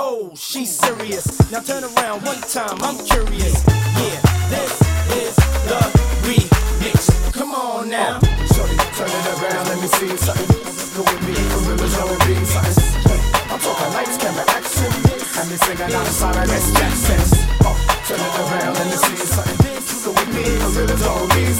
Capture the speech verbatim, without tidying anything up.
oh, she's serious. Now turn around one time, I'm curious. Yeah, this is the remix. Come on now. Shorty, turn it around, let me see something. Go with me, for real, it's all be something. I'm talking lights, camera, action. And me singing out of Simon S. Jackson. Oh, turn it around, let me see something. Go with me, for real, it's all be